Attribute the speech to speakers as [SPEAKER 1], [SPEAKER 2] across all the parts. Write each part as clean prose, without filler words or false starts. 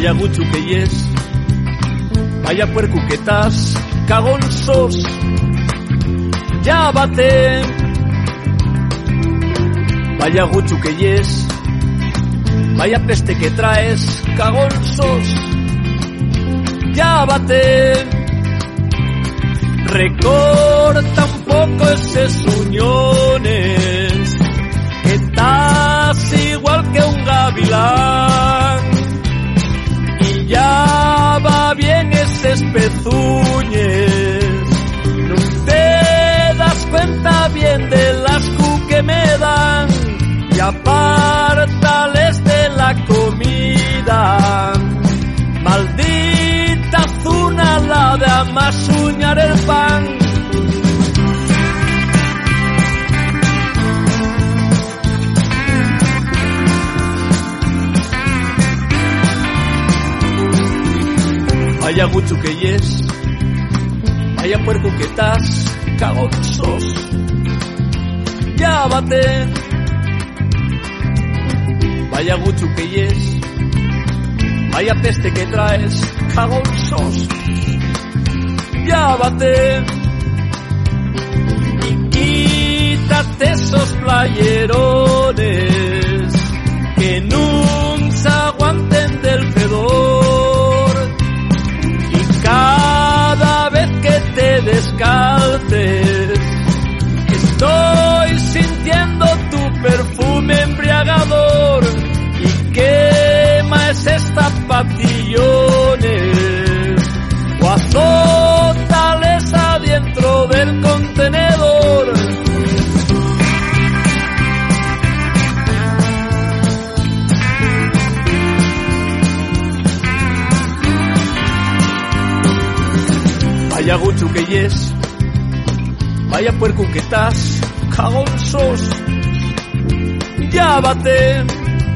[SPEAKER 1] Vaya gutxu que es, vaya puerco que estás, cagón sos, ya bate. Vaya gutxu que es, vaya peste que traes, cagón sos, ya bate. Recorta un poco esos uñones, que estás igual que un gavilán. Y ya va bien esos pezuñes, no te das cuenta bien del asco que me dan. Y apártales de la comida, maldita zuna la de amasuñar el pan. Vaya gutxu que es, vaya puerco que estás, cagón sos, ya bate. Vaya gutxu que es, vaya peste que traes, cagón sos, ya bate. Y quítate esos playerones que nun se aguanten del fedor. Y cada vez que te descalces, estoy sintiendo tu perfume embriagador. Y quema esos zapatillones o azótales adentro del contenedor. Vaya gutxu que es, vaya puerco que estás, cagón sos, ya bate.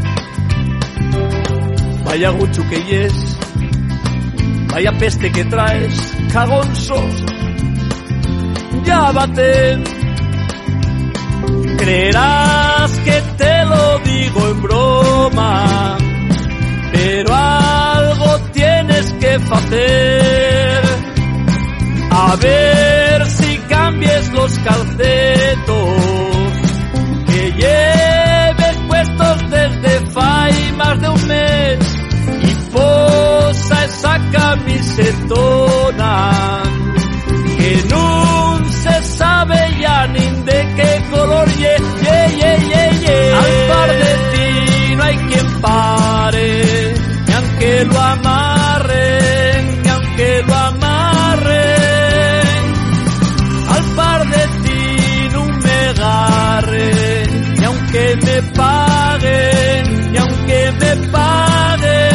[SPEAKER 1] Vaya gutxu que es, vaya peste que traes, cagón sos, ya bate. Creerás que te lo digo en broma, pero algo tienes que hacer. A ver si cambies los calcetos que lleves puestos desde fai más de un mes. Y posa esa camisetona que nun se sabe ya ni de qué color. Al par de ti no hay quien pare, ni aunque lo amarren, ni aunque lo amarren. Al par de ti no me agarren, ni aunque me paguen, ni aunque me paguen.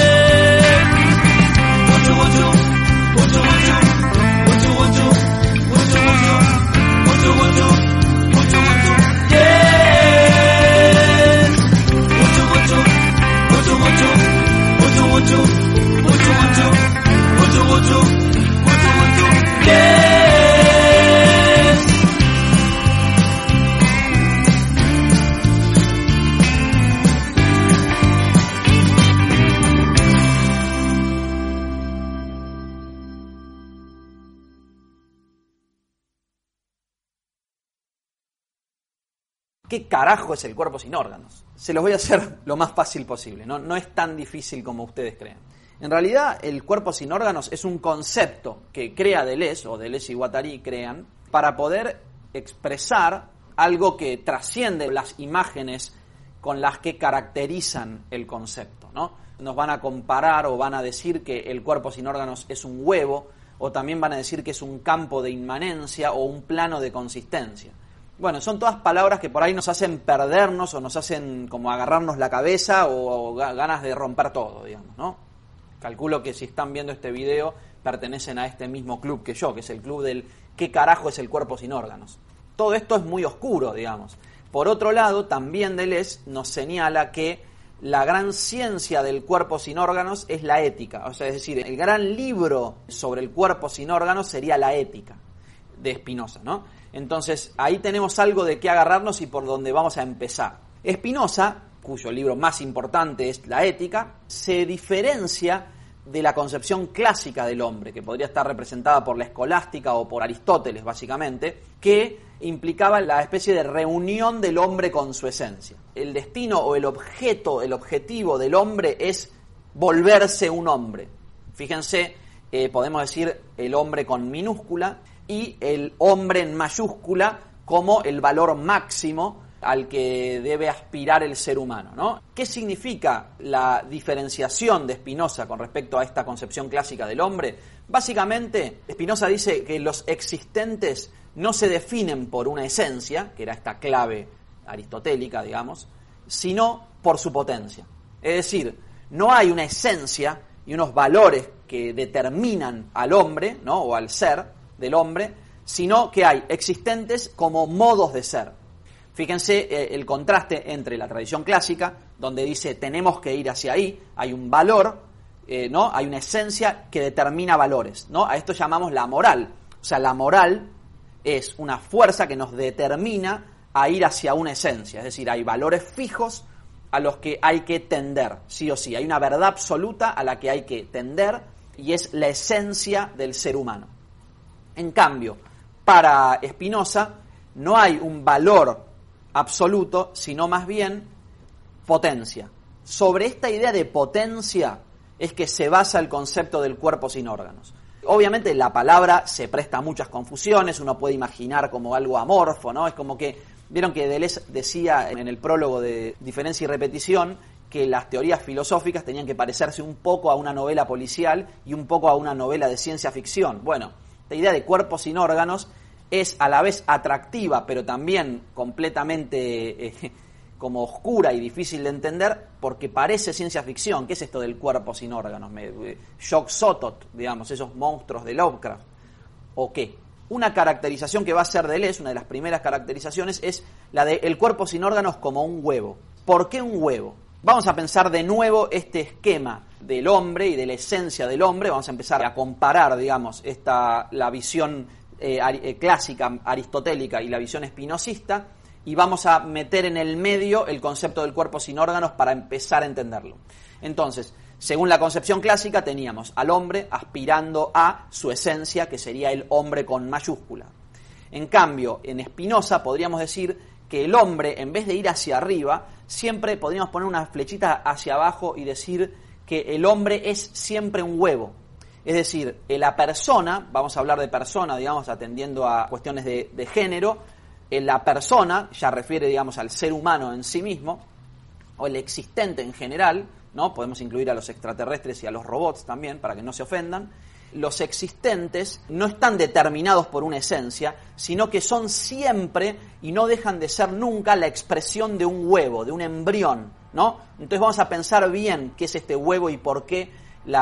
[SPEAKER 2] ¿Qué carajo es el cuerpo sin órganos? Se los voy a hacer lo más fácil posible, no es tan difícil como ustedes creen. En realidad, el cuerpo sin órganos es un concepto que crea Deleuze, o Deleuze y Guattari crean, para poder expresar algo que trasciende las imágenes con las que caracterizan el concepto, ¿no? Nos van a comparar o van a decir que el cuerpo sin órganos es un huevo, o también van a decir que es un campo de inmanencia o un plano de consistencia. Bueno, son todas palabras que por ahí nos hacen perdernos o nos hacen como agarrarnos la cabeza o ganas de romper todo, digamos, ¿no? Calculo que si están viendo este video pertenecen a este mismo club que yo, que es el club del ¿qué carajo es el cuerpo sin órganos? Todo esto es muy oscuro, digamos. Por otro lado, también Deleuze nos señala que la gran ciencia del cuerpo sin órganos es la ética. O sea, es decir, el gran libro sobre el cuerpo sin órganos sería la ética de Spinoza, ¿no? Entonces, ahí tenemos algo de qué agarrarnos y por donde vamos a empezar. Spinoza, cuyo libro más importante es La Ética, se diferencia de la concepción clásica del hombre, que podría estar representada por la escolástica o por Aristóteles, básicamente, que implicaba la especie de reunión del hombre con su esencia. El destino o el objetivo del hombre es volverse un hombre. Fíjense, podemos decir el hombre con minúscula y el hombre en mayúscula como el valor máximo al que debe aspirar el ser humano, ¿no? ¿Qué significa la diferenciación de Spinoza con respecto a esta concepción clásica del hombre? Básicamente, Spinoza dice que los existentes no se definen por una esencia, que era esta clave aristotélica, digamos, sino por su potencia. Es decir, no hay una esencia y unos valores que determinan al hombre, ¿no?, o al ser del hombre, sino que hay existentes como modos de ser. Fíjense el contraste entre la tradición clásica, donde dice tenemos que ir hacia ahí, hay un valor, ¿no? Hay una esencia que determina valores, ¿no? A esto llamamos la moral. O sea, la moral es una fuerza que nos determina a ir hacia una esencia, es decir, hay valores fijos a los que hay que tender, sí o sí. Hay una verdad absoluta a la que hay que tender y es la esencia del ser humano. En cambio, para Spinoza no hay un valor absoluto, sino más bien potencia. Sobre esta idea de potencia es que se basa el concepto del cuerpo sin órganos. Obviamente la palabra se presta a muchas confusiones, uno puede imaginar como algo amorfo, ¿no? Es como que, vieron que Deleuze decía en el prólogo de Diferencia y Repetición que las teorías filosóficas tenían que parecerse un poco a una novela policial y un poco a una novela de ciencia ficción. Bueno, la idea de cuerpo sin órganos es a la vez atractiva, pero también completamente como oscura y difícil de entender, porque parece ciencia ficción. ¿Qué es esto del cuerpo sin órganos? Yog-Sothoth, digamos, esos monstruos de Lovecraft. ¿O qué? Una caracterización que va a ser Deleuze, una de las primeras caracterizaciones, es la de el cuerpo sin órganos como un huevo. ¿Por qué un huevo? Vamos a pensar de nuevo este esquema del hombre y de la esencia del hombre. Vamos a empezar a comparar, digamos, la visión clásica aristotélica y la visión espinosista, y vamos a meter en el medio el concepto del cuerpo sin órganos para empezar a entenderlo. Entonces, según la concepción clásica, teníamos al hombre aspirando a su esencia, que sería el hombre con mayúscula. En cambio, en Spinoza podríamos decir que el hombre, en vez de ir hacia arriba, siempre podríamos poner una flechita hacia abajo y decir que el hombre es siempre un huevo. Es decir, la persona, vamos a hablar de persona, digamos, atendiendo a cuestiones de género, la persona ya refiere, digamos, al ser humano en sí mismo, o el existente en general, ¿no? Podemos incluir a los extraterrestres y a los robots también, para que no se ofendan. Los existentes no están determinados por una esencia, sino que son siempre y no dejan de ser nunca la expresión de un huevo, de un embrión, ¿no? Entonces vamos a pensar bien qué es este huevo y por qué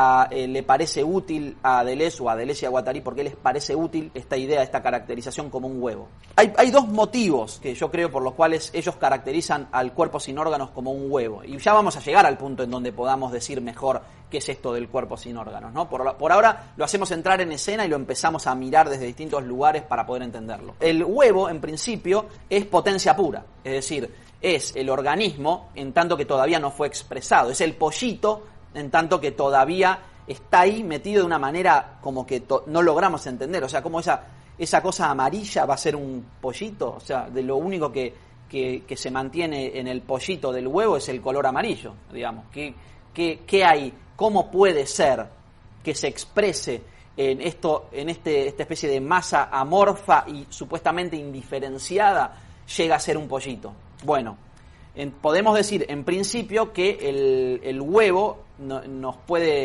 [SPEAKER 2] le parece útil a Deleuze o a Deleuze y a Guattari, por qué les parece útil esta idea, esta caracterización como un huevo. Hay dos motivos que yo creo por los cuales ellos caracterizan al cuerpo sin órganos como un huevo. Y ya vamos a llegar al punto en donde podamos decir mejor qué es esto del cuerpo sin órganos, ¿no? Por ahora lo hacemos entrar en escena y lo empezamos a mirar desde distintos lugares para poder entenderlo. El huevo, en principio, es potencia pura, es decir, es el organismo en tanto que todavía no fue expresado, es el pollito en tanto que todavía está ahí metido de una manera como que no logramos entender. O sea, como esa cosa amarilla va a ser un pollito. O sea, de lo único que se mantiene en el pollito del huevo es el color amarillo, digamos. ¿Qué hay? ¿Cómo puede ser que se exprese en esta especie de masa amorfa y supuestamente indiferenciada llega a ser un pollito? Bueno, podemos decir en principio que el huevo lo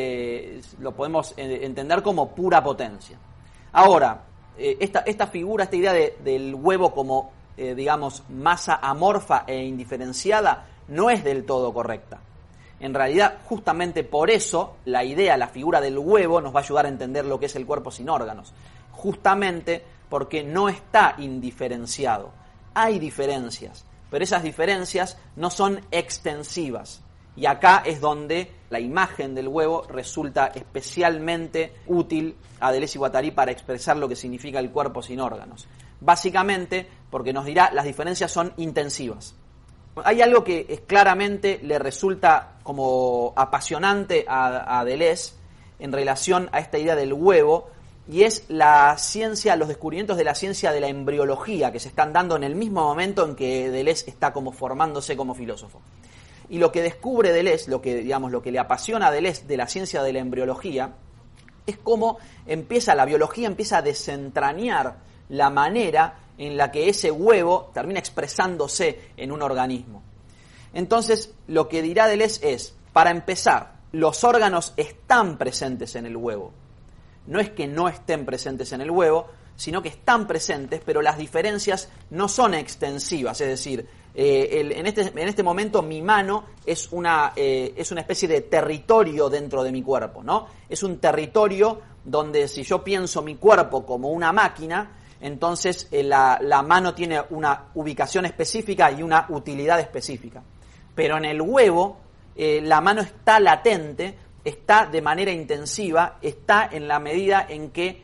[SPEAKER 2] podemos entender como pura potencia. Ahora, esta figura, esta idea del huevo como, digamos, masa amorfa e indiferenciada no es del todo correcta. En realidad, justamente por eso, la figura del huevo nos va a ayudar a entender lo que es el cuerpo sin órganos. Justamente porque no está indiferenciado. Hay diferencias, pero esas diferencias no son extensivas. Y acá es donde la imagen del huevo resulta especialmente útil a Deleuze y Guattari para expresar lo que significa el cuerpo sin órganos. Básicamente porque nos dirá las diferencias son intensivas. Hay algo que claramente le resulta como apasionante a Deleuze, en relación a esta idea del huevo, y es la ciencia, los descubrimientos de la ciencia de la embriología que se están dando en el mismo momento en que Deleuze está como formándose como filósofo. Y lo que descubre Deleuze, lo que le apasiona a Deleuze de la ciencia de la embriología, es cómo la biología empieza a desentrañar la manera en la que ese huevo termina expresándose en un organismo. Entonces, lo que dirá Deleuze es, para empezar, los órganos están presentes en el huevo. No es que no estén presentes en el huevo, sino que están presentes, pero las diferencias no son extensivas. Es decir, en este momento mi mano es una especie de territorio dentro de mi cuerpo, ¿no? Es un territorio donde si yo pienso mi cuerpo como una máquina, entonces la mano tiene una ubicación específica y una utilidad específica. Pero en el huevo la mano está latente, está de manera intensiva, está en la medida en que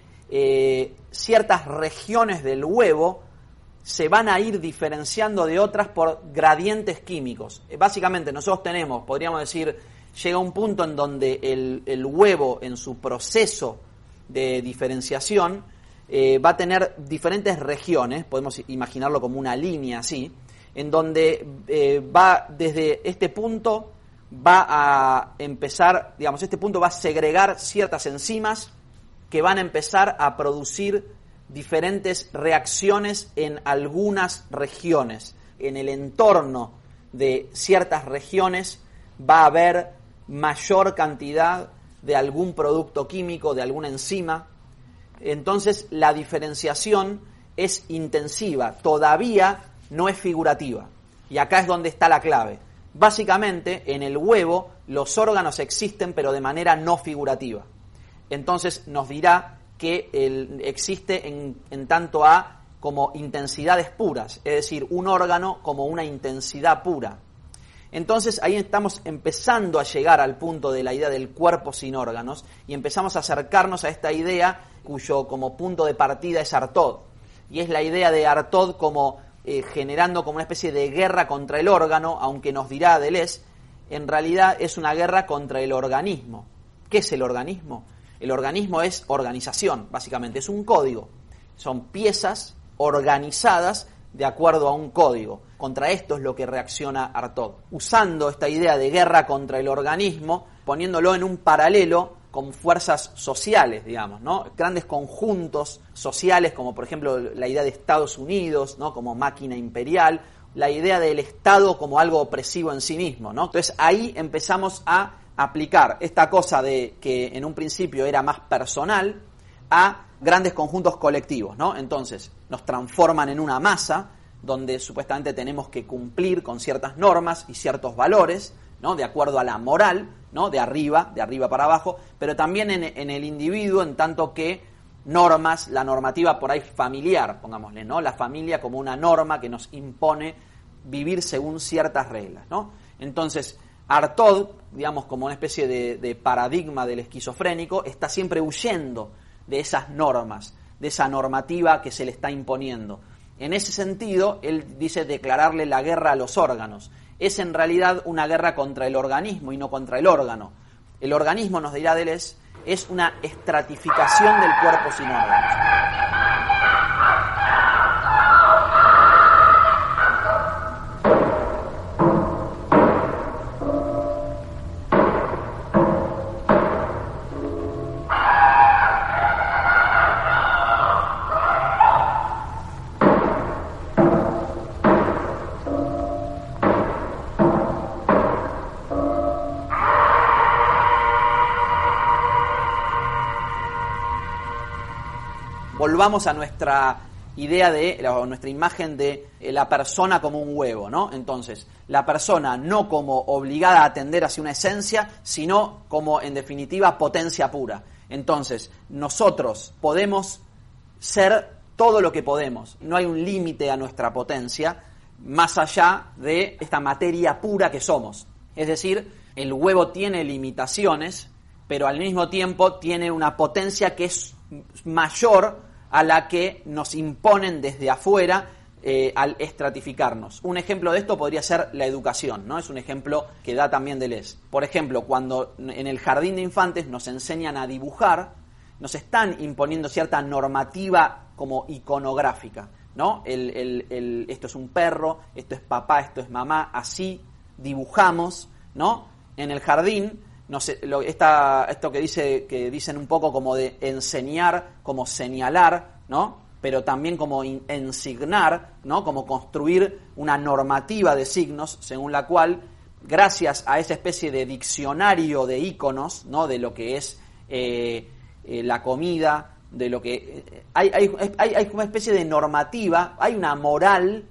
[SPEAKER 2] ciertas regiones del huevo se van a ir diferenciando de otras por gradientes químicos. Básicamente nosotros tenemos, podríamos decir, llega un punto en donde el huevo en su proceso de diferenciación va a tener diferentes regiones, podemos imaginarlo como una línea así, en donde va desde este punto va a empezar, este punto va a segregar ciertas enzimas que van a empezar a producir diferentes reacciones en algunas regiones. En el entorno de ciertas regiones va a haber mayor cantidad de algún producto químico, de alguna enzima. Entonces la diferenciación es intensiva, todavía no es figurativa. Y acá es donde está la clave. Básicamente, en el huevo los órganos existen, pero de manera no figurativa. Entonces nos dirá que existe en tanto a como intensidades puras, es decir, un órgano como una intensidad pura. Entonces ahí estamos empezando a llegar al punto de la idea del cuerpo sin órganos y empezamos a acercarnos a esta idea cuyo como punto de partida es Artaud. Y es la idea de Artaud como generando como una especie de guerra contra el órgano, aunque nos dirá Deleuze, en realidad es una guerra contra el organismo. ¿Qué es el organismo? El organismo es organización, básicamente, es un código. Son piezas organizadas de acuerdo a un código. Contra esto es lo que reacciona Artaud. Usando esta idea de guerra contra el organismo, poniéndolo en un paralelo con fuerzas sociales, digamos, ¿no? Grandes conjuntos sociales, como por ejemplo la idea de Estados Unidos, ¿no? Como máquina imperial, la idea del Estado como algo opresivo en sí mismo, ¿no? Entonces ahí empezamos a aplicar esta cosa de que en un principio era más personal a grandes conjuntos colectivos, ¿no? Entonces nos transforman en una masa donde supuestamente tenemos que cumplir con ciertas normas y ciertos valores, ¿no? De acuerdo a la moral, ¿no? De arriba para abajo, pero también en el individuo, en tanto que normas, la normativa por ahí familiar, pongámosle, ¿no? La familia como una norma que nos impone vivir según ciertas reglas, ¿no? Entonces, Artaud, digamos, como una especie de paradigma del esquizofrénico, está siempre huyendo de esas normas, de esa normativa que se le está imponiendo. En ese sentido, él dice declararle la guerra a los órganos. Es en realidad una guerra contra el organismo y no contra el órgano. El organismo, nos dirá Deleuze, es una estratificación del cuerpo sin órganos. Volvamos a nuestra idea nuestra imagen de la persona como un huevo, ¿no? Entonces, la persona no como obligada a atender hacia una esencia, sino como, en definitiva, potencia pura. Entonces, nosotros podemos ser todo lo que podemos. No hay un límite a nuestra potencia más allá de esta materia pura que somos. Es decir, el huevo tiene limitaciones, pero al mismo tiempo tiene una potencia que es mayor a la que nos imponen desde afuera al estratificarnos. Un ejemplo de esto podría ser la educación, ¿no? Es un ejemplo que da también Deleuze. Por ejemplo, cuando en el jardín de infantes nos enseñan a dibujar, nos están imponiendo cierta normativa como iconográfica, ¿no? Esto es un perro, esto es papá, esto es mamá, así dibujamos, ¿no? En el jardín, no sé, esto que dicen un poco como de enseñar, como señalar, ¿no? Pero también como ensignar, ¿no? Como construir una normativa de signos según la cual, gracias a esa especie de diccionario de íconos, ¿no? De lo que es la comida, de lo que hay una especie de normativa, hay una moral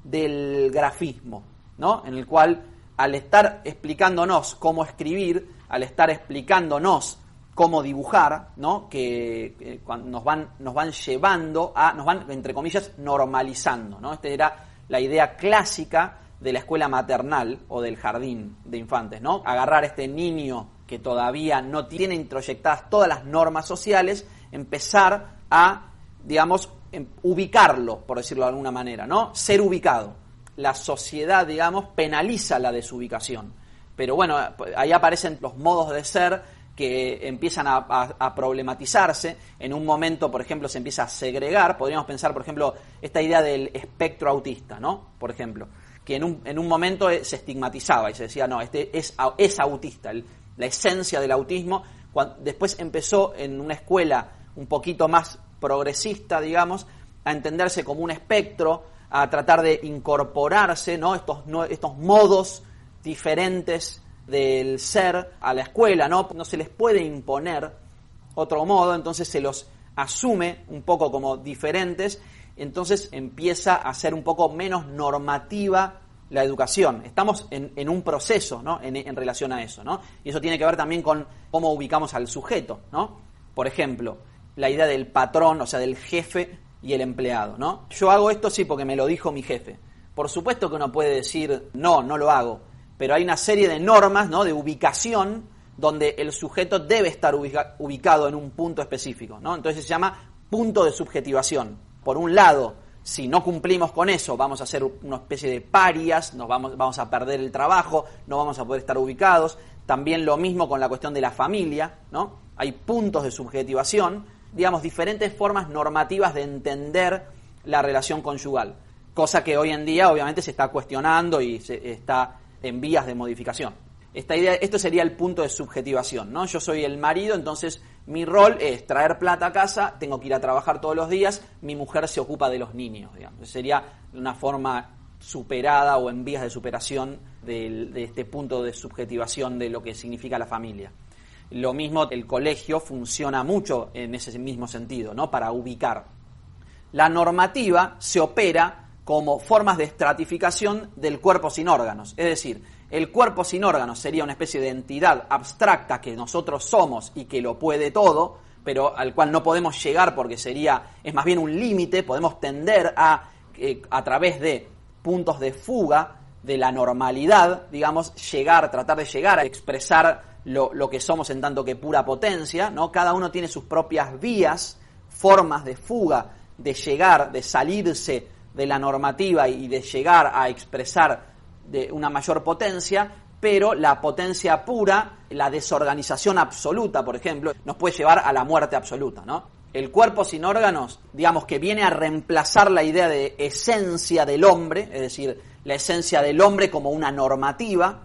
[SPEAKER 2] del grafismo, ¿no? En el cual, al estar explicándonos cómo escribir, al estar explicándonos cómo dibujar, ¿no? Que nos van llevando nos van, entre comillas, normalizando, ¿no? Esta era la idea clásica de la escuela maternal o del jardín de infantes, ¿no? Agarrar a este niño que todavía no tiene introyectadas todas las normas sociales, empezar a, digamos, ubicarlo, por decirlo de alguna manera, ¿no? Ser ubicado. La sociedad, digamos, penaliza la desubicación. Pero bueno, ahí aparecen los modos de ser que empiezan a problematizarse. En un momento, por ejemplo, se empieza a segregar. Podríamos pensar, por ejemplo, esta idea del espectro autista, ¿no? Por ejemplo, que en un momento se estigmatizaba y se decía, no, este es autista, la esencia del autismo. Después empezó en una escuela un poquito más progresista, digamos, a entenderse como un espectro, a tratar de incorporarse, ¿no? Estos modos diferentes del ser a la escuela, ¿no? No se les puede imponer otro modo, entonces se los asume un poco como diferentes, entonces empieza a ser un poco menos normativa la educación. Estamos en un proceso, ¿no? En relación a eso, ¿no? Y eso tiene que ver también con cómo ubicamos al sujeto, ¿no? Por ejemplo, la idea del patrón, o sea, del jefe y el empleado, ¿no? Yo hago esto sí porque me lo dijo mi jefe. Por supuesto que uno puede decir, no lo hago. Pero hay una serie de normas, ¿no? De ubicación donde el sujeto debe estar ubicado en un punto específico, ¿no? Entonces se llama punto de subjetivación. Por un lado, si no cumplimos con eso, vamos a ser una especie de parias, vamos a perder el trabajo, no vamos a poder estar ubicados. También lo mismo con la cuestión de la familia, ¿no? Hay puntos de subjetivación, digamos, diferentes formas normativas de entender la relación conyugal. Cosa que hoy en día, obviamente, se está cuestionando y se está en vías de modificación. Esto sería el punto de subjetivación, ¿no? Yo soy el marido, entonces mi rol es traer plata a casa, tengo que ir a trabajar todos los días, mi mujer se ocupa de los niños, digamos. Sería una forma superada o en vías de superación de este punto de subjetivación de lo que significa la familia. Lo mismo, el colegio funciona mucho en ese mismo sentido, ¿no? Para ubicar. La normativa se opera como formas de estratificación del cuerpo sin órganos. Es decir, el cuerpo sin órganos sería una especie de entidad abstracta que nosotros somos y que lo puede todo, pero al cual no podemos llegar porque es más bien un límite. Podemos tender a través de puntos de fuga de la normalidad, digamos, tratar de llegar a expresar lo que somos en tanto que pura potencia, ¿no? Cada uno tiene sus propias vías, formas de fuga, de llegar, de salirse de la normativa y de llegar a expresar de una mayor potencia, pero la potencia pura, la desorganización absoluta, por ejemplo, nos puede llevar a la muerte absoluta, ¿no? El cuerpo sin órganos, digamos que viene a reemplazar la idea de esencia del hombre, es decir, la esencia del hombre como una normativa,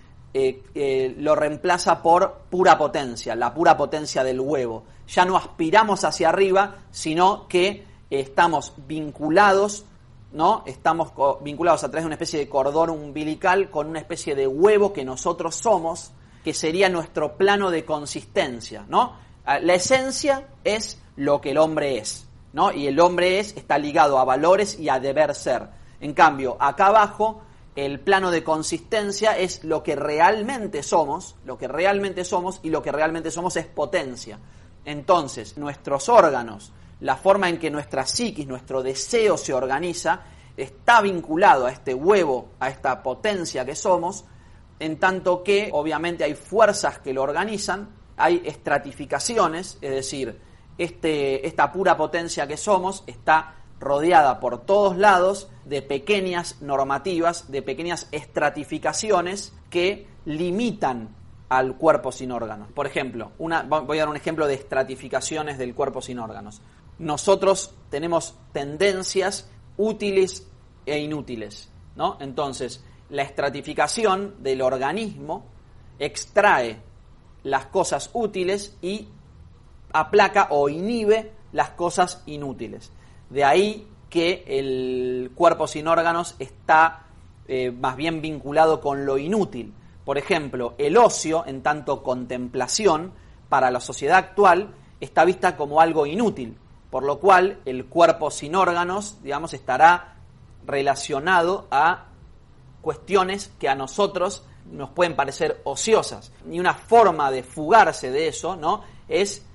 [SPEAKER 2] lo reemplaza por pura potencia, la pura potencia del huevo. Ya no aspiramos hacia arriba, sino que estamos vinculados, ¿no? Estamos vinculados a través de una especie de cordón umbilical con una especie de huevo que nosotros somos, que sería nuestro plano de consistencia, ¿no? La esencia es lo que el hombre es, ¿no? Y el hombre está ligado a valores y a deber ser. En cambio, acá abajo, el plano de consistencia es lo que realmente somos, y lo que realmente somos es potencia. Entonces, nuestros órganos, la forma en que nuestra psiquis, nuestro deseo se organiza, está vinculado a este huevo, a esta potencia que somos, en tanto que obviamente hay fuerzas que lo organizan, hay estratificaciones, es decir, esta pura potencia que somos está rodeada por todos lados de pequeñas normativas, de pequeñas estratificaciones que limitan al cuerpo sin órganos. Por ejemplo, voy a dar un ejemplo de estratificaciones del cuerpo sin órganos. Nosotros tenemos tendencias útiles e inútiles, ¿no? Entonces, la estratificación del organismo extrae las cosas útiles y aplaca o inhibe las cosas inútiles. De ahí que el cuerpo sin órganos está más bien vinculado con lo inútil. Por ejemplo, el ocio, en tanto contemplación, para la sociedad actual, está vista como algo inútil, por lo cual el cuerpo sin órganos, digamos, estará relacionado a cuestiones que a nosotros nos pueden parecer ociosas. Y una forma de fugarse de eso, ¿no?, es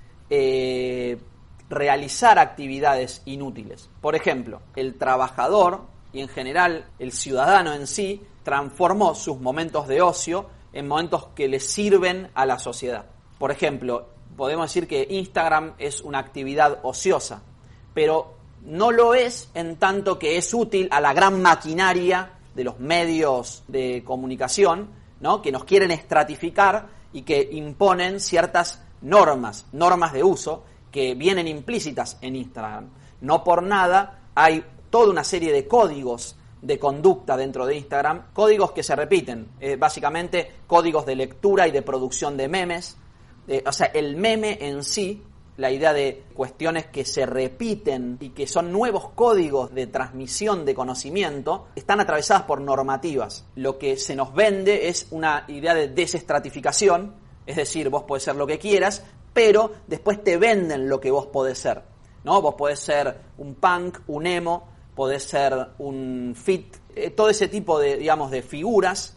[SPEAKER 2] realizar actividades inútiles. Por ejemplo, el trabajador y en general el ciudadano en sí transformó sus momentos de ocio en momentos que le sirven a la sociedad. Por ejemplo, podemos decir que Instagram es una actividad ociosa, pero no lo es en tanto que es útil a la gran maquinaria de los medios de comunicación, ¿no?, que nos quieren estratificar y que imponen ciertas normas de uso que vienen implícitas en Instagram. No por nada hay toda una serie de códigos de conducta dentro de Instagram, códigos que se repiten, básicamente códigos de lectura y de producción de memes. O sea, el meme en sí, la idea de cuestiones que se repiten y que son nuevos códigos de transmisión de conocimiento, están atravesadas por normativas. Lo que se nos vende es una idea de desestratificación, es decir, vos podés ser lo que quieras, pero después te venden lo que vos podés ser, ¿no? Vos podés ser un punk, un emo, podés ser un fit, todo ese tipo de, digamos, de figuras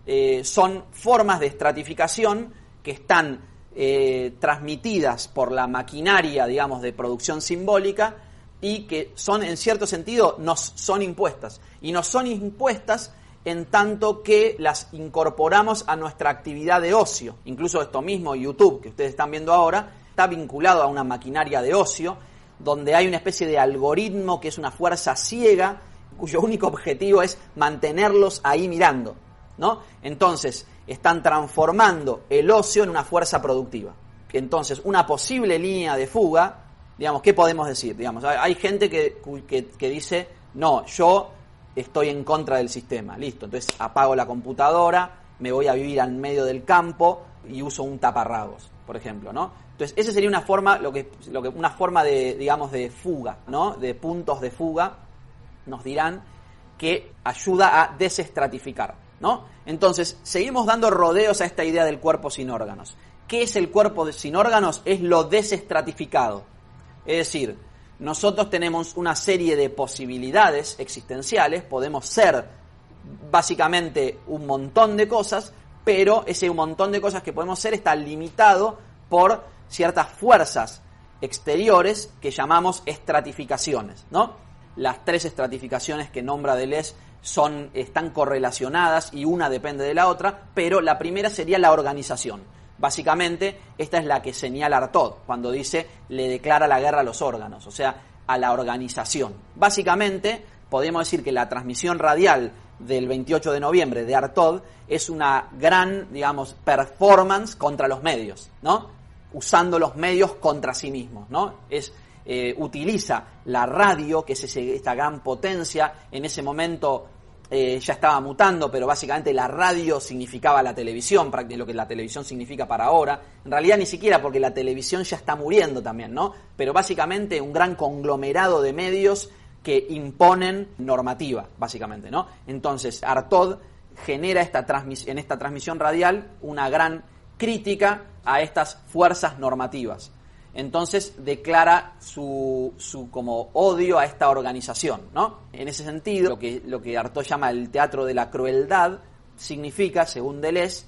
[SPEAKER 2] son formas de estratificación que están transmitidas por la maquinaria, digamos, de producción simbólica y que son, en cierto sentido, nos son impuestas. Y nos son impuestas en tanto que las incorporamos a nuestra actividad de ocio. Incluso esto mismo, YouTube, que ustedes están viendo ahora, está vinculado a una maquinaria de ocio, donde hay una especie de algoritmo que es una fuerza ciega, cuyo único objetivo es mantenerlos ahí mirando, ¿no? Entonces, están transformando el ocio en una fuerza productiva. Entonces, una posible línea de fuga, digamos, ¿qué podemos decir? Digamos, hay gente que dice, no, yo estoy en contra del sistema, listo, entonces apago la computadora, me voy a vivir al medio del campo y uso un taparrabos, por ejemplo, ¿no? Entonces, esa sería una forma, una forma de, digamos, de fuga, ¿no? De puntos de fuga, nos dirán, que ayuda a desestratificar, ¿no? Entonces, seguimos dando rodeos a esta idea del cuerpo sin órganos. ¿Qué es el cuerpo sin órganos? Es lo desestratificado. Es decir, nosotros tenemos una serie de posibilidades existenciales, podemos ser básicamente un montón de cosas, pero ese un montón de cosas que podemos ser está limitado por ciertas fuerzas exteriores que llamamos estratificaciones, ¿no? Las 3 estratificaciones que nombra Deleuze están correlacionadas y una depende de la otra, pero la primera sería la organización. Básicamente, esta es la que señala Artaud cuando dice le declara la guerra a los órganos, o sea, a la organización. Básicamente, podemos decir que la transmisión radial del 28 de noviembre de Artaud es una gran, digamos, performance contra los medios, ¿no? Usando los medios contra sí mismos, ¿no? Utiliza la radio, que es esta gran potencia. En ese momento ya estaba mutando, pero básicamente la radio significaba la televisión, lo que la televisión significa para ahora. En realidad ni siquiera, porque la televisión ya está muriendo también, ¿no? Pero básicamente un gran conglomerado de medios que imponen normativa, básicamente, ¿no? Entonces, Artaud genera en esta transmisión radial una gran crítica a estas fuerzas normativas. Entonces declara su como odio a esta organización, ¿no? En ese sentido, lo que Artaud llama el teatro de la crueldad significa, según Deleuze,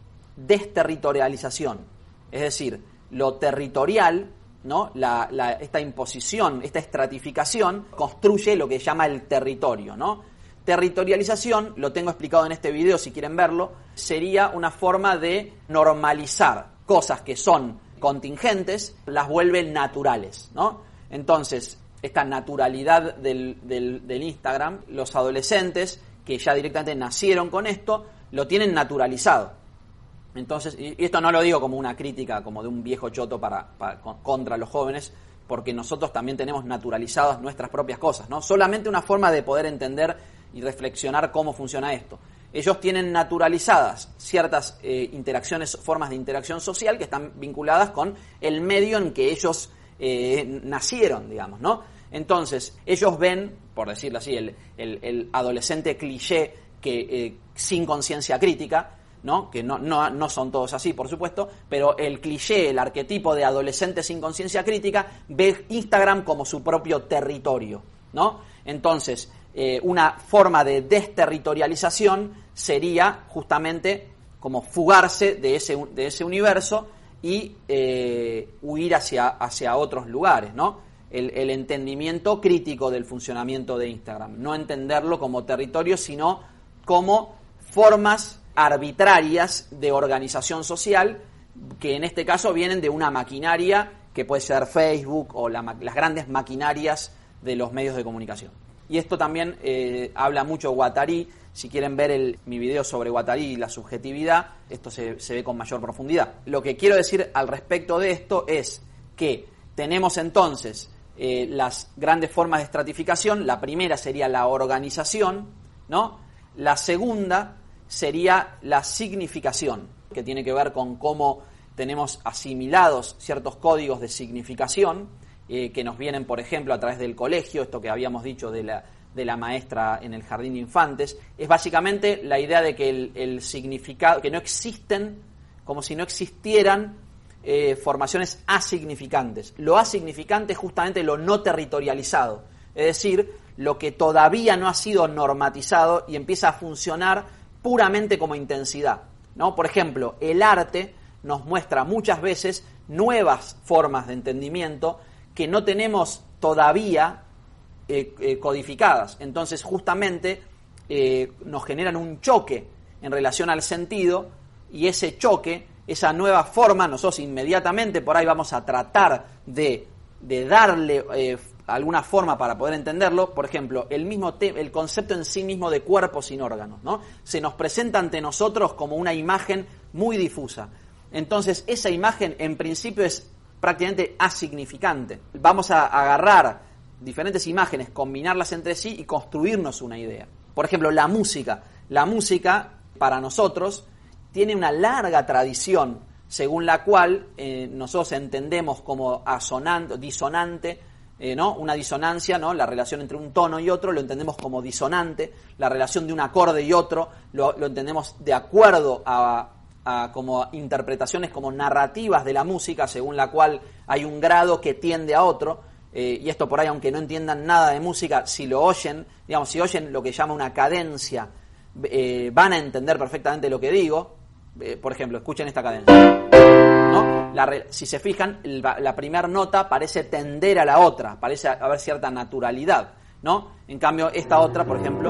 [SPEAKER 2] desterritorialización. Es decir, lo territorial, ¿no? Esta imposición, esta estratificación, construye lo que llama el territorio, ¿no? Territorialización, lo tengo explicado en este video si quieren verlo, sería una forma de normalizar cosas que son contingentes, las vuelve naturales, ¿no? Entonces, esta naturalidad del Instagram, los adolescentes que ya directamente nacieron con esto, lo tienen naturalizado. Entonces, y esto no lo digo como una crítica como de un viejo choto contra los jóvenes, porque nosotros también tenemos naturalizadas nuestras propias cosas, ¿no? Solamente una forma de poder entender y reflexionar cómo funciona esto. Ellos tienen naturalizadas ciertas interacciones, formas de interacción social que están vinculadas con el medio en que ellos nacieron, digamos, ¿no? Entonces, ellos ven, por decirlo así, el adolescente cliché que sin conciencia crítica, ¿no? Que no son todos así, por supuesto, pero el cliché, el arquetipo de adolescente sin conciencia crítica ve Instagram como su propio territorio, ¿no? Entonces, una forma de desterritorialización sería justamente como fugarse de ese universo y huir hacia otros lugares, ¿no? El entendimiento crítico del funcionamiento de Instagram, no entenderlo como territorio, sino como formas arbitrarias de organización social que en este caso vienen de una maquinaria que puede ser Facebook o las grandes maquinarias de los medios de comunicación. Y esto también habla mucho Guattari. Si quieren ver mi video sobre Guattari y la subjetividad, esto se ve con mayor profundidad. Lo que quiero decir al respecto de esto es que tenemos entonces las grandes formas de estratificación. La primera sería la organización, ¿no? La segunda sería la significación, que tiene que ver con cómo tenemos asimilados ciertos códigos de significación que nos vienen, por ejemplo, a través del colegio, esto que habíamos dicho de la maestra en el jardín de infantes. Es básicamente la idea de que el significado, que no existen, como si no existieran formaciones asignificantes. Lo asignificante es justamente lo no territorializado, es decir, lo que todavía no ha sido normatizado y empieza a funcionar puramente como intensidad, ¿no? Por ejemplo, el arte nos muestra muchas veces nuevas formas de entendimiento que no tenemos todavía codificadas. Entonces, justamente nos generan un choque en relación al sentido, y ese choque, esa nueva forma, nosotros inmediatamente por ahí vamos a tratar de darle alguna forma para poder entenderlo. Por ejemplo, el concepto en sí mismo de cuerpo sin órganos, ¿no? Se nos presenta ante nosotros como una imagen muy difusa. Entonces, esa imagen en principio es prácticamente asignificante. Vamos a agarrar diferentes imágenes, combinarlas entre sí y construirnos una idea. Por ejemplo, la música. La música, para nosotros, tiene una larga tradición según la cual nosotros entendemos como disonante, ¿no? Una disonancia, ¿no? La relación entre un tono y otro lo entendemos como disonante. La relación de un acorde y otro lo entendemos de acuerdo a como interpretaciones como narrativas de la música, según la cual hay un grado que tiende a otro. Y esto por ahí, aunque no entiendan nada de música, si lo oyen, digamos, si oyen lo que llama una cadencia, van a entender perfectamente lo que digo. Por ejemplo, escuchen esta cadencia, ¿no? Si se fijan, la primera nota parece tender a la otra, parece haber cierta naturalidad, ¿no? En cambio, esta otra, por ejemplo,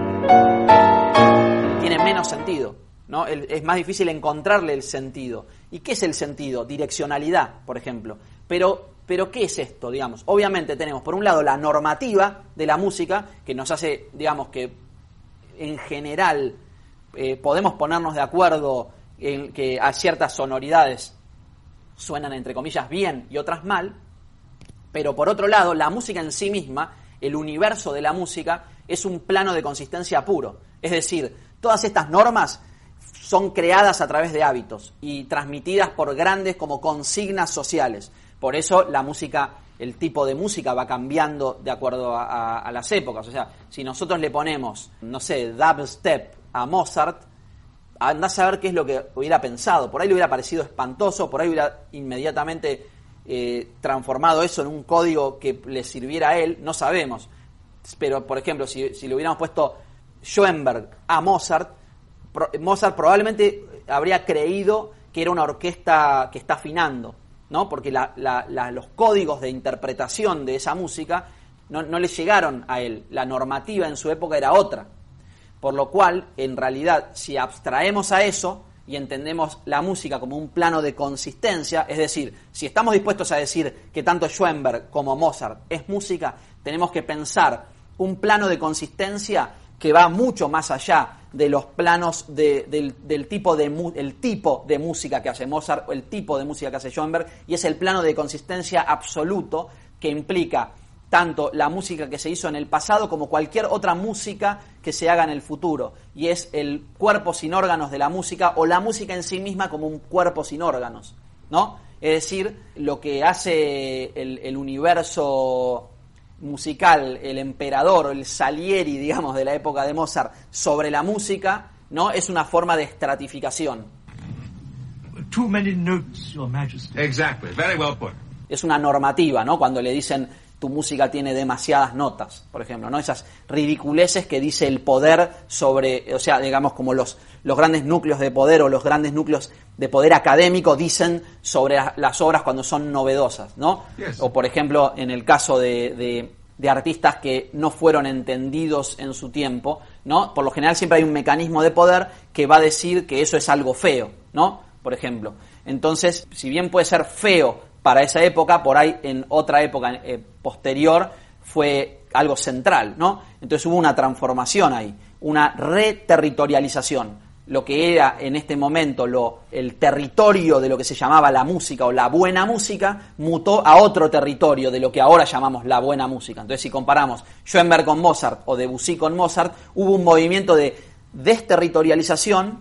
[SPEAKER 2] tiene menos sentido, ¿no? Es más difícil encontrarle el sentido. ¿Y qué es el sentido? Direccionalidad, por ejemplo. Pero ¿qué es esto, digamos? Obviamente tenemos, por un lado, la normativa de la música, que nos hace, digamos, que en general podemos ponernos de acuerdo en que a ciertas sonoridades suenan, entre comillas, bien y otras mal. Pero por otro lado, la música en sí misma, el universo de la música, es un plano de consistencia puro. Es decir, todas estas normas son creadas a través de hábitos y transmitidas por grandes como consignas sociales. Por eso la música, el tipo de música va cambiando de acuerdo a las épocas. O sea, si nosotros le ponemos, no sé, dubstep a Mozart, andá a saber qué es lo que hubiera pensado. Por ahí le hubiera parecido espantoso, por ahí hubiera inmediatamente transformado eso en un código que le sirviera a él, no sabemos. Pero, por ejemplo, si le hubiéramos puesto Schoenberg a Mozart, Mozart probablemente habría creído que era una orquesta que está afinando, ¿no? Porque los códigos de interpretación de esa música no le llegaron a él. La normativa en su época era otra. Por lo cual, en realidad, si abstraemos a eso, y entendemos la música como un plano de consistencia, es decir, si estamos dispuestos a decir que tanto Schoenberg como Mozart es música, tenemos que pensar un plano de consistencia que va mucho más allá de los planos del tipo de música que hace Mozart o el tipo de música que hace Schoenberg, y es el plano de consistencia absoluto que implica tanto la música que se hizo en el pasado como cualquier otra música que se haga en el futuro. Y es el cuerpo sin órganos de la música, o la música en sí misma como un cuerpo sin órganos, ¿no? Es decir, lo que hace el universo musical, el emperador, el Salieri, digamos, de la época de Mozart, sobre la música, ¿no? Es una forma de estratificación.
[SPEAKER 3] Too many notes, Your Majesty.
[SPEAKER 4] Exactly. Very well put.
[SPEAKER 2] Es una normativa, ¿no? Cuando le dicen tu música tiene demasiadas notas, por ejemplo, ¿no? Esas ridiculeces que dice el poder sobre, o sea, digamos como los grandes núcleos de poder o los grandes núcleos de poder académico dicen sobre las obras cuando son novedosas, ¿no?
[SPEAKER 4] Yes.
[SPEAKER 2] O por ejemplo, en el caso de artistas que no fueron entendidos en su tiempo, ¿no? Por lo general siempre hay un mecanismo de poder que va a decir que eso es algo feo, ¿no? Por ejemplo. Entonces, si bien puede ser feo para esa época, por ahí en otra época posterior fue algo central, ¿no? Entonces hubo una transformación ahí, una reterritorialización. Lo que era en este momento el territorio de lo que se llamaba la música o la buena música, mutó a otro territorio de lo que ahora llamamos la buena música. Entonces, si comparamos Schoenberg con Mozart o Debussy con Mozart, hubo un movimiento de desterritorialización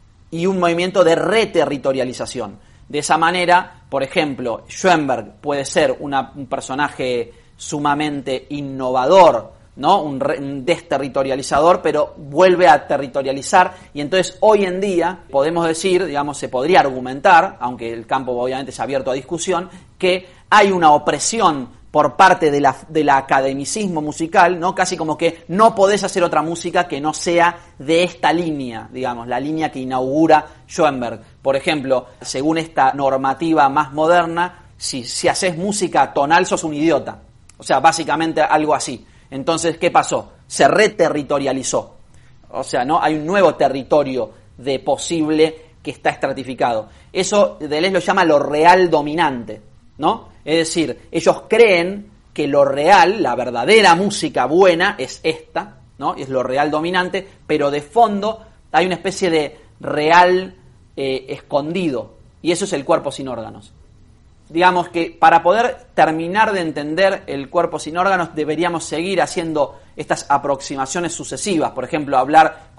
[SPEAKER 2] y un movimiento de reterritorialización. De esa manera, por ejemplo, Schoenberg puede ser un personaje sumamente innovador, ¿no? Un desterritorializador, pero vuelve a territorializar, y entonces hoy en día podemos decir, digamos, se podría argumentar, aunque el campo obviamente es abierto a discusión, que hay una opresión por parte del academicismo musical, ¿no? Casi como que no podés hacer otra música que no sea de esta línea, digamos, la línea que inaugura Schoenberg. Por ejemplo, según esta normativa más moderna, si haces música tonal sos un idiota. O sea, básicamente algo así. Entonces, ¿qué pasó? Se reterritorializó. O sea, ¿no? Hay un nuevo territorio de posible que está estratificado. Eso Deleuze lo llama lo real dominante, ¿no? Es decir, ellos creen que lo real, la verdadera música buena es esta, ¿no? Es lo real dominante, pero de fondo hay una especie de real escondido, y eso es el cuerpo sin órganos. Digamos que para poder terminar de entender el cuerpo sin órganos deberíamos seguir haciendo estas aproximaciones sucesivas, por ejemplo, hablar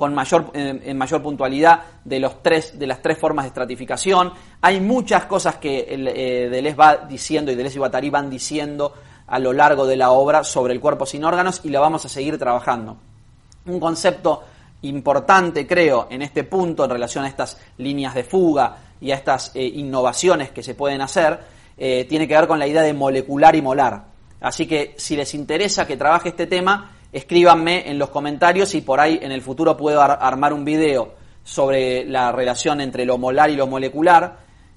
[SPEAKER 2] en mayor puntualidad de las tres formas de estratificación. Hay muchas cosas que Deleuze va diciendo y Deleuze y Guattari van diciendo a lo largo de la obra sobre el cuerpo sin órganos, y la vamos a seguir trabajando. Un concepto importante, creo, en este punto en relación a estas líneas de fuga y a estas innovaciones que se pueden hacer, tiene que ver con la idea de molecular y molar. Así que si les interesa que trabaje este tema, escríbanme en los comentarios y por ahí en el futuro puedo armar un video sobre la relación entre lo molar y lo molecular,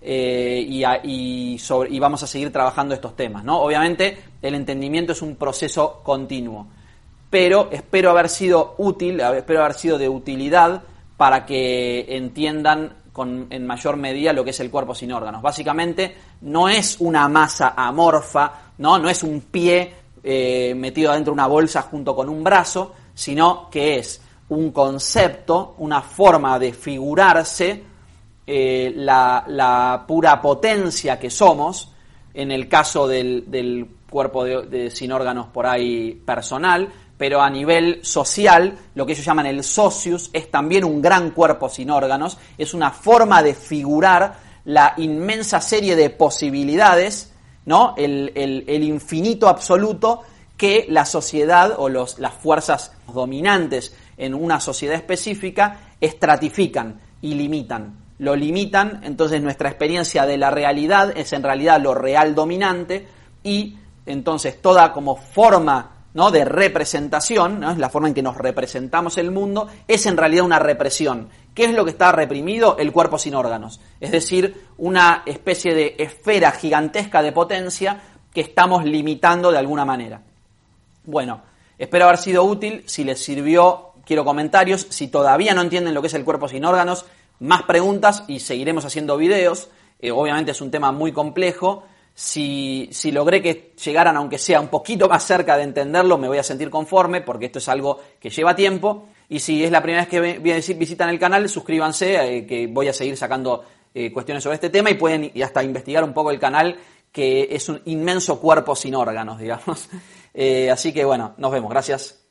[SPEAKER 2] y vamos a seguir trabajando estos temas, ¿no? Obviamente el entendimiento es un proceso continuo, pero espero haber sido útil, espero haber sido de utilidad para que entiendan en mayor medida lo que es el cuerpo sin órganos. Básicamente no es una masa amorfa, no es un pie metido dentro de una bolsa junto con un brazo, sino que es un concepto, una forma de figurarse la pura potencia que somos, en el caso del cuerpo sin órganos por ahí personal, pero a nivel social, lo que ellos llaman el socius, es también un gran cuerpo sin órganos, es una forma de figurar la inmensa serie de posibilidades, ¿no? El infinito absoluto que la sociedad o las fuerzas dominantes en una sociedad específica estratifican y limitan. Lo limitan, entonces nuestra experiencia de la realidad es en realidad lo real dominante, y entonces toda como forma, ¿no?, de representación, ¿no?, es la forma en que nos representamos el mundo, es en realidad una represión. ¿Qué es lo que está reprimido? El cuerpo sin órganos. Es decir, una especie de esfera gigantesca de potencia que estamos limitando de alguna manera. Bueno, espero haber sido útil. Si les sirvió, quiero comentarios. Si todavía no entienden lo que es el cuerpo sin órganos, más preguntas y seguiremos haciendo videos. Obviamente es un tema muy complejo. Si logré que llegaran, aunque sea un poquito más cerca de entenderlo, me voy a sentir conforme, porque esto es algo que lleva tiempo. Y si es la primera vez que visitan el canal, suscríbanse, que voy a seguir sacando cuestiones sobre este tema, y pueden hasta investigar un poco el canal, que es un inmenso cuerpo sin órganos, digamos. Así que bueno, nos vemos. Gracias.